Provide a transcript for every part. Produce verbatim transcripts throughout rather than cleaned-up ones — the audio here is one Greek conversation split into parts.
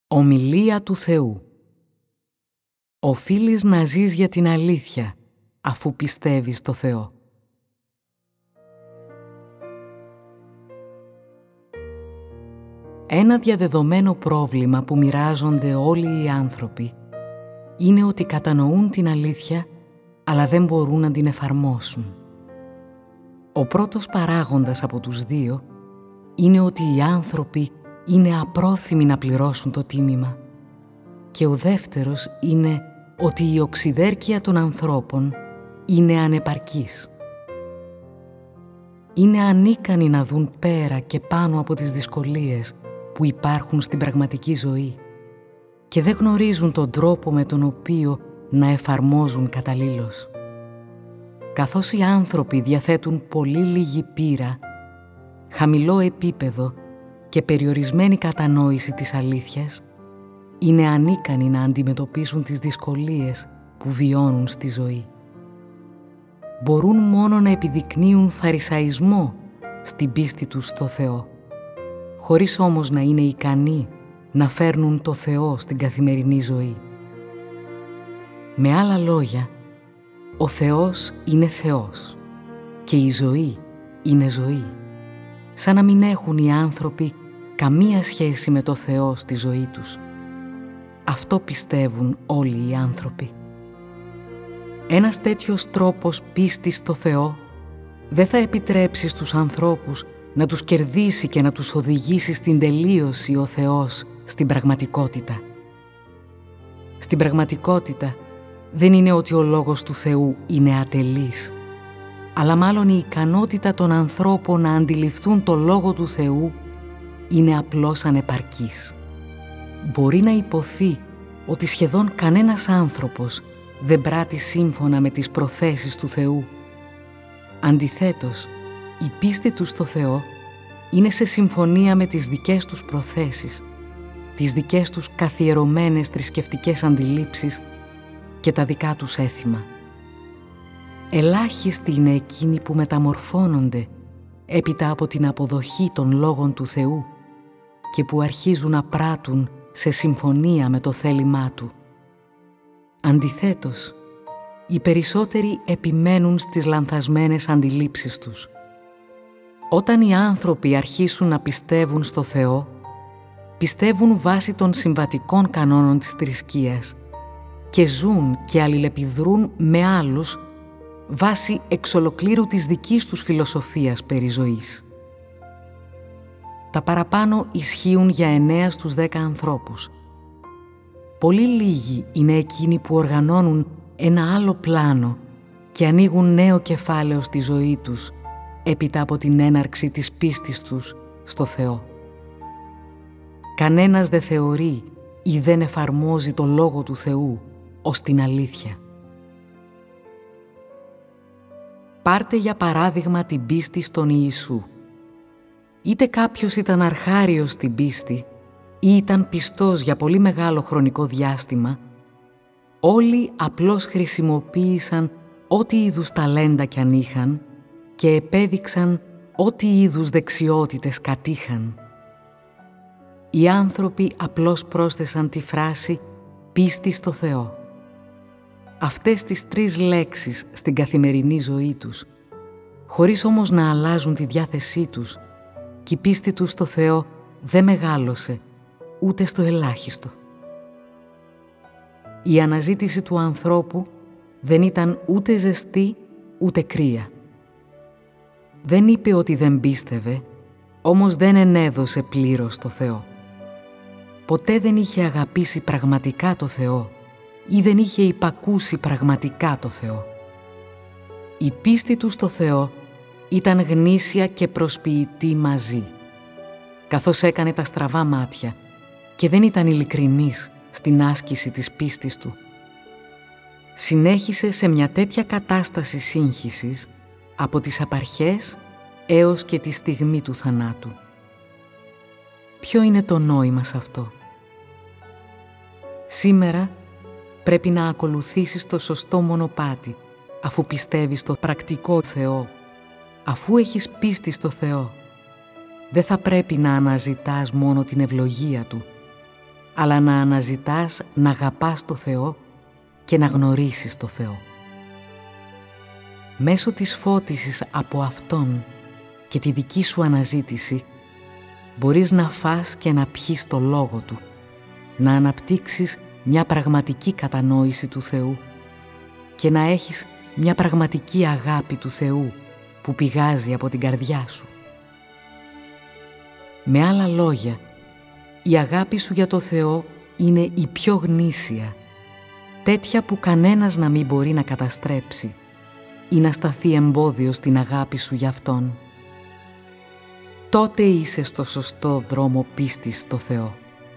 Ομιλία του Θεού. Οφείλεις να ζεις για την αλήθεια, αφού πιστεύεις στο Θεό. Ένα διαδεδομένο πρόβλημα που μοιράζονται όλοι οι άνθρωποι είναι ότι κατανοούν την αλήθεια, αλλά δεν μπορούν να την εφαρμόσουν. Ο πρώτος παράγοντας από τους δύο είναι ότι οι άνθρωποι είναι απρόθυμοι να πληρώσουν το τίμημα, και ο δεύτερος είναι ότι η οξυδέρκεια των ανθρώπων είναι ανεπαρκής. Είναι ανίκανοι να δουν πέρα και πάνω από τις δυσκολίες που υπάρχουν στην πραγματική ζωή και δεν γνωρίζουν τον τρόπο με τον οποίο να εφαρμόζουν καταλήλως. Καθώς οι άνθρωποι διαθέτουν πολύ λίγη πείρα, χαμηλό επίπεδο και περιορισμένη κατανόηση της αλήθειας, είναι ανίκανοι να αντιμετωπίσουν τις δυσκολίες που βιώνουν στη ζωή. Μπορούν μόνο να επιδεικνύουν φαρισαϊσμό στην πίστη τους στο Θεό, χωρίς όμως να είναι ικανοί να φέρνουν το Θεό στην καθημερινή ζωή. Με άλλα λόγια, ο Θεός είναι Θεός και η ζωή είναι ζωή, σαν να μην έχουν οι άνθρωποι καμία σχέση με το Θεό στη ζωή τους. Αυτό πιστεύουν όλοι οι άνθρωποι. Ένας τέτοιος τρόπος πίστης στο Θεό δεν θα επιτρέψει στους ανθρώπους να τους κερδίσει και να τους οδηγήσει στην τελείωση ο Θεός στην πραγματικότητα. Στην πραγματικότητα δεν είναι ότι ο λόγος του Θεού είναι ατελής, αλλά μάλλον η ικανότητα των ανθρώπων να αντιληφθούν το λόγο του Θεού είναι απλώς ανεπαρκής. Μπορεί να υποθεί ότι σχεδόν κανένας άνθρωπος δεν πράττει σύμφωνα με τις προθέσεις του Θεού. Αντιθέτως, η πίστη τους στο Θεό είναι σε συμφωνία με τις δικές τους προθέσεις, τις δικές τους καθιερωμένες θρησκευτικές αντιλήψεις και τα δικά τους έθιμα. Ελάχιστοι είναι εκείνοι που μεταμορφώνονται έπειτα από την αποδοχή των λόγων του Θεού και που αρχίζουν να πράττουν σε συμφωνία με το θέλημά Του. Αντιθέτως, οι περισσότεροι επιμένουν στις λανθασμένες αντιλήψεις τους. Όταν οι άνθρωποι αρχίσουν να πιστεύουν στο Θεό, πιστεύουν βάσει των συμβατικών κανόνων της θρησκείας και ζουν και αλληλεπιδρούν με άλλους βάσει εξ ολοκλήρου της δικής τους φιλοσοφίας περί ζωής. Τα παραπάνω ισχύουν για εννέα στους δέκα ανθρώπους. Πολύ λίγοι είναι εκείνοι που οργανώνουν ένα άλλο πλάνο και ανοίγουν νέο κεφάλαιο στη ζωή τους έπειτα από την έναρξη της πίστης τους στο Θεό. Κανένας δεν θεωρεί ή δεν εφαρμόζει το Λόγο του Θεού ως την αλήθεια. Πάρτε για παράδειγμα την πίστη στον Ιησού. Είτε κάποιος ήταν αρχάριος στην πίστη ή ήταν πιστός για πολύ μεγάλο χρονικό διάστημα, όλοι απλώς χρησιμοποίησαν ό,τι είδους ταλέντα κι αν είχαν και επέδειξαν ό,τι είδους δεξιότητες κατήχαν. Οι άνθρωποι απλώς πρόσθεσαν τη φράση «πίστη στο Θεό». Αυτές τις τρεις λέξεις στην καθημερινή ζωή τους, χωρίς όμως να αλλάζουν τη διάθεσή τους, και η πίστη τους στο Θεό δεν μεγάλωσε ούτε στο ελάχιστο. Η αναζήτηση του ανθρώπου δεν ήταν ούτε ζεστή ούτε κρύα. Δεν είπε ότι δεν πίστευε, όμως δεν ενέδωσε πλήρως το Θεό. Ποτέ δεν είχε αγαπήσει πραγματικά το Θεό ή δεν είχε υπακούσει πραγματικά το Θεό. Η πίστη του στο Θεό ήταν γνήσια και προσποιητή μαζί, καθώς έκανε τα στραβά μάτια και δεν ήταν ειλικρινής στην άσκηση της πίστης του. Συνέχισε σε μια τέτοια κατάσταση σύγχυσης από τις απαρχές έως και τη στιγμή του θανάτου. Ποιο είναι το νόημα σε αυτό? Σήμερα πρέπει να ακολουθήσεις το σωστό μονοπάτι, αφού πιστεύεις στο πρακτικό Θεό, αφού έχεις πίστη στο Θεό. Δεν θα πρέπει να αναζητάς μόνο την ευλογία Του, αλλά να αναζητάς να αγαπάς το Θεό και να γνωρίσεις το Θεό. Μέσω της φώτισης από Αυτόν και τη δική σου αναζήτηση μπορείς να φας και να πιείς το Λόγο Του, να αναπτύξεις μια πραγματική κατανόηση του Θεού και να έχεις μια πραγματική αγάπη του Θεού που πηγάζει από την καρδιά σου. Με άλλα λόγια, η αγάπη σου για το Θεό είναι η πιο γνήσια, τέτοια που κανένας να μην μπορεί να καταστρέψει ή να σταθεί εμπόδιο στην αγάπη σου για Αυτόν. Τότε είσαι στο σωστό δρόμο πίστης στο Θεό.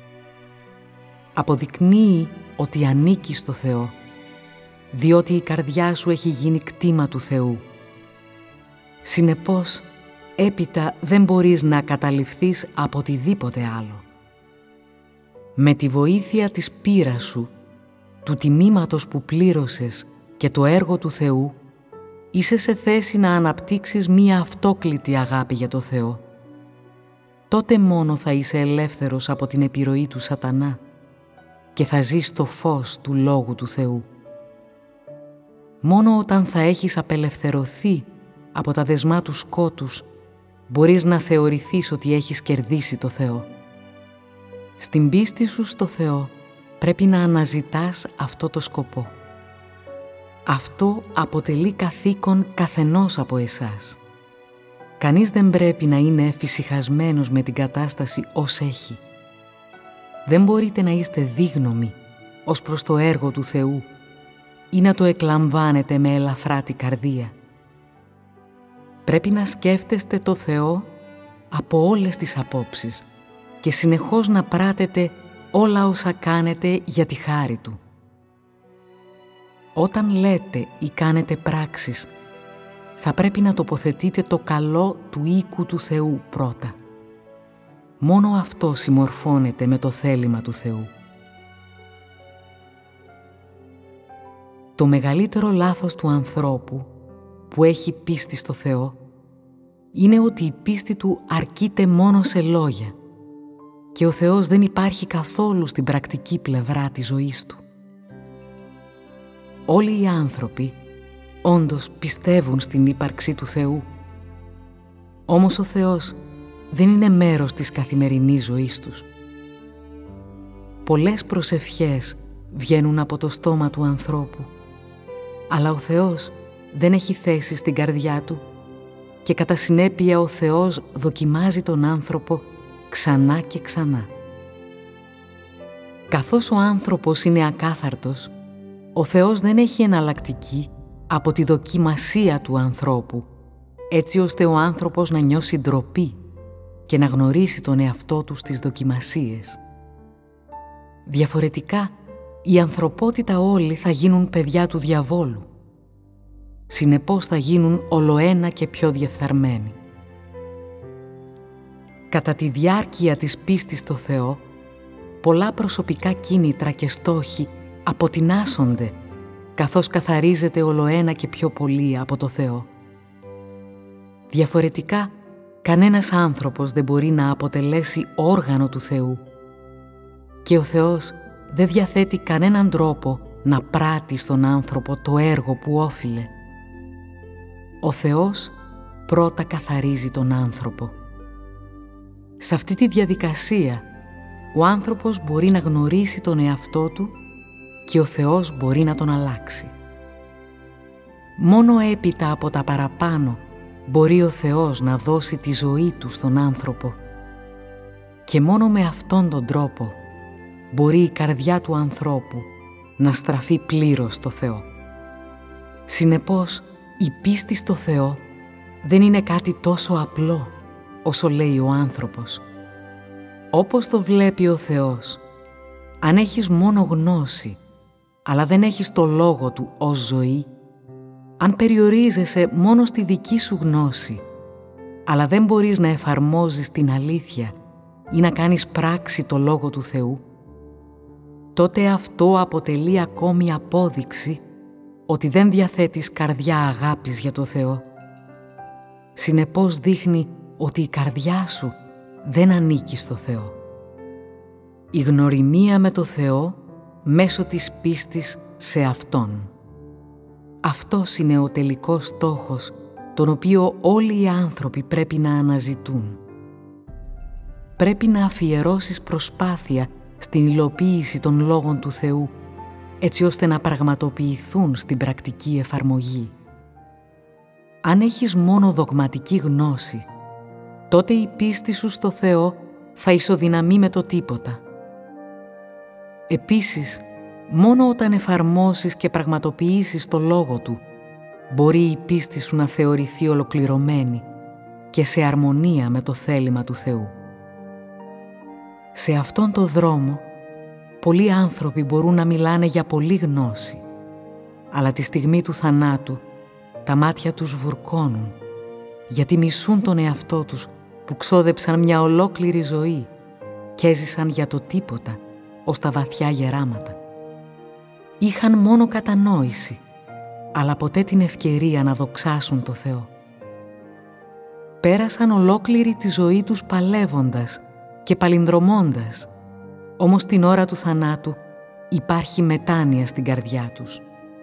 Αποδεικνύει ότι ανήκεις στο Θεό, διότι η καρδιά σου έχει γίνει κτήμα του Θεού. Συνεπώς, έπειτα δεν μπορείς να καταληφθείς από οτιδήποτε άλλο. Με τη βοήθεια της πείρας σου, του τιμήματος που πλήρωσες και το έργο του Θεού, είσαι σε θέση να αναπτύξεις μία αυτόκλητη αγάπη για το Θεό. Τότε μόνο θα είσαι ελεύθερος από την επιρροή του Σατανά και θα ζεις στο φως του Λόγου του Θεού. Μόνο όταν θα έχεις απελευθερωθεί από τα δεσμά του σκότους μπορείς να θεωρηθείς ότι έχεις κερδίσει το Θεό. Στην πίστη σου στο Θεό πρέπει να αναζητάς αυτό το σκοπό. Αυτό αποτελεί καθήκον καθενός από εσάς. Κανείς δεν πρέπει να είναι εφησυχασμένος με την κατάσταση ως έχει. Δεν μπορείτε να είστε δύγνωμοι ως προς το έργο του Θεού ή να το εκλαμβάνετε με ελαφράτη καρδία. Πρέπει να σκέφτεστε το Θεό από όλες τις απόψεις και συνεχώς να πράτετε όλα όσα κάνετε για τη χάρη Του. Όταν λέτε ή κάνετε πράξεις, θα πρέπει να τοποθετείτε το καλό του οίκου του Θεού πρώτα. Μόνο αυτό συμμορφώνεται με το θέλημα του Θεού. Το μεγαλύτερο λάθος του ανθρώπου που έχει πίστη στο Θεό είναι ότι η πίστη του αρκείται μόνο σε λόγια και ο Θεός δεν υπάρχει καθόλου στην πρακτική πλευρά της ζωής του. Όλοι οι άνθρωποι όντως πιστεύουν στην ύπαρξη του Θεού. Όμως ο Θεός δεν είναι μέρος της καθημερινής ζωής τους. Πολλές προσευχές βγαίνουν από το στόμα του ανθρώπου, αλλά ο Θεός δεν έχει θέση στην καρδιά του και κατά συνέπεια ο Θεός δοκιμάζει τον άνθρωπο ξανά και ξανά. Καθώς ο άνθρωπος είναι ακάθαρτος, ο Θεός δεν έχει εναλλακτική από τη δοκιμασία του ανθρώπου, έτσι ώστε ο άνθρωπος να νιώσει ντροπή και να γνωρίσει τον εαυτό του στις δοκιμασίες. Διαφορετικά, η ανθρωπότητα όλοι θα γίνουν παιδιά του διαβόλου. Συνεπώς θα γίνουν ολοένα και πιο διεφθαρμένοι. Κατά τη διάρκεια της πίστης στο Θεό, πολλά προσωπικά κίνητρα και στόχοι αποτινάσσονται, καθώς καθαρίζεται ολοένα και πιο πολύ από το Θεό. Διαφορετικά, κανένας άνθρωπος δεν μπορεί να αποτελέσει όργανο του Θεού και ο Θεός δεν διαθέτει κανέναν τρόπο να πράττει στον άνθρωπο το έργο που όφιλε. Ο Θεός πρώτα καθαρίζει τον άνθρωπο. Σε αυτή τη διαδικασία, ο άνθρωπος μπορεί να γνωρίσει τον εαυτό του και ο Θεός μπορεί να τον αλλάξει. Μόνο έπειτα από τα παραπάνω μπορεί ο Θεός να δώσει τη ζωή του στον άνθρωπο και μόνο με αυτόν τον τρόπο μπορεί η καρδιά του ανθρώπου να στραφεί πλήρως στο Θεό. Συνεπώς, η πίστη στο Θεό δεν είναι κάτι τόσο απλό όσο λέει ο άνθρωπος. Όπως το βλέπει ο Θεός, αν έχεις μόνο γνώση, αλλά δεν έχεις το λόγο Του ως ζωή, αν περιορίζεσαι μόνο στη δική σου γνώση, αλλά δεν μπορείς να εφαρμόζεις την αλήθεια ή να κάνεις πράξη το λόγο του Θεού, τότε αυτό αποτελεί ακόμη απόδειξη ότι δεν διαθέτεις καρδιά αγάπης για το Θεό. Συνεπώς δείχνει ότι η καρδιά σου δεν ανήκει στο Θεό. η γνωριμία με το Θεό μέσω της πίστης σε Αυτόν. Αυτός είναι ο τελικός στόχος, τον οποίο όλοι οι άνθρωποι πρέπει να αναζητούν. Πρέπει να αφιερώσεις προσπάθεια στην υλοποίηση των λόγων του Θεού, έτσι ώστε να πραγματοποιηθούν στην πρακτική εφαρμογή. Αν έχεις μόνο δογματική γνώση, τότε η πίστη σου στο Θεό θα ισοδυναμεί με το τίποτα. Επίσης, μόνο όταν εφαρμόσεις και πραγματοποιήσεις το Λόγο Του, μπορεί η πίστη σου να θεωρηθεί ολοκληρωμένη και σε αρμονία με το θέλημα του Θεού. Σε αυτόν τον δρόμο, πολλοί άνθρωποι μπορούν να μιλάνε για πολλή γνώση, αλλά τη στιγμή του θανάτου, τα μάτια τους βουρκώνουν, γιατί μισούν τον εαυτό τους που ξόδεψαν μια ολόκληρη ζωή και έζησαν για το τίποτα ως τα βαθιά γεράματα. Είχαν μόνο κατανόηση, αλλά ποτέ την ευκαιρία να δοξάσουν το Θεό. Πέρασαν ολόκληρη τη ζωή τους παλεύοντας και παλινδρομώντας, όμως την ώρα του θανάτου υπάρχει μετάνοια στην καρδιά τους.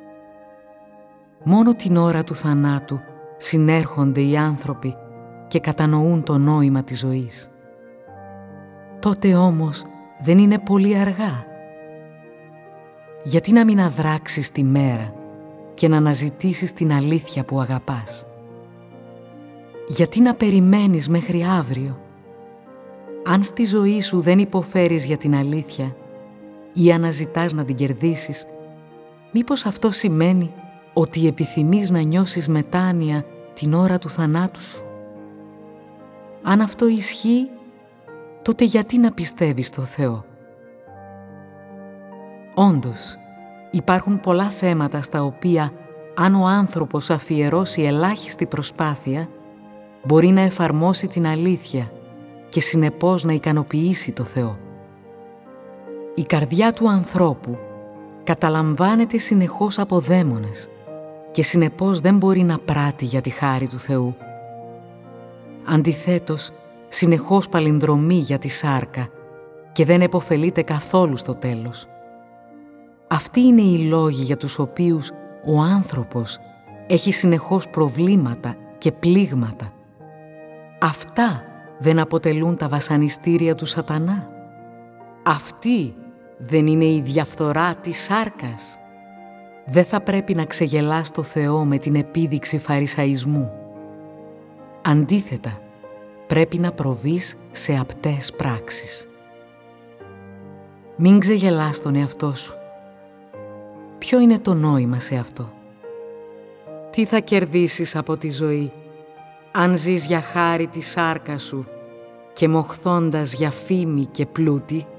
Μόνο την ώρα του θανάτου συνέρχονται οι άνθρωποι και κατανοούν το νόημα της ζωής. Τότε όμως δεν είναι πολύ αργά. Γιατί να μην αδράξεις τη μέρα και να αναζητήσεις την αλήθεια που αγαπάς? Γιατί να περιμένεις μέχρι αύριο? Αν στη ζωή σου δεν υποφέρεις για την αλήθεια ή αναζητάς να την κερδίσεις, μήπως αυτό σημαίνει ότι επιθυμείς να νιώσεις μετάνοια την ώρα του θανάτου σου? Αν αυτό ισχύει, τότε γιατί να πιστεύεις στο Θεό? Όντως, υπάρχουν πολλά θέματα στα οποία, αν ο άνθρωπος αφιερώσει ελάχιστη προσπάθεια, μπορεί να εφαρμόσει την αλήθεια και συνεπώς να ικανοποιήσει το Θεό. Η καρδιά του ανθρώπου καταλαμβάνεται συνεχώς από δαίμονες και συνεπώς δεν μπορεί να πράττει για τη χάρη του Θεού. Αντιθέτως, συνεχώς παλινδρομεί για τη σάρκα και δεν επωφελείται καθόλου στο τέλος. Αυτοί είναι οι λόγοι για τους οποίους ο άνθρωπος έχει συνεχώς προβλήματα και πλήγματα. Αυτά δεν αποτελούν τα βασανιστήρια του σατανά? Αυτή δεν είναι η διαφθορά της σάρκας? Δεν θα πρέπει να ξεγελάς το Θεό με την επίδειξη φαρισαϊσμού. Αντίθετα, πρέπει να προβείς σε απτές πράξεις. Μην ξεγελάς τον εαυτό σου. Ποιο είναι το νόημα σε αυτό? Τι θα κερδίσεις από τη ζωή αν ζεις για χάρη τη σάρκα σου και μοχθώντας για φήμη και πλούτη?